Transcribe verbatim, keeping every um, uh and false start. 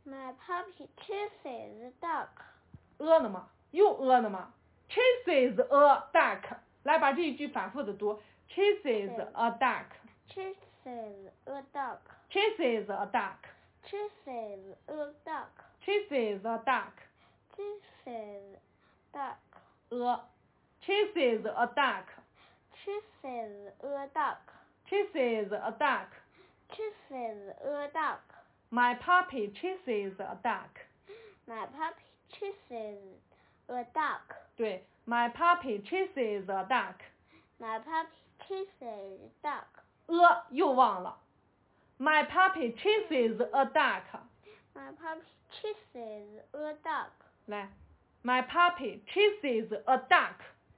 My puppy chases a duck. 呃呢吗？又呃呢吗 ？Chases a duck。来，把这一句反复的读。Chases a duck. Chases a duck. Chases a duck. Chases a duck. Chases a duck. Chases duck. A. Chases a duck. Chases a duck. Chases a duck. Chases a duck. My puppy chases a duck. My puppy chases a duck. 对 ，My puppy chases a duck. My puppy chases a duck. 呃，又忘了。My puppy chases a duck. My puppy chases a duck. 来 ，My puppy chases a duck.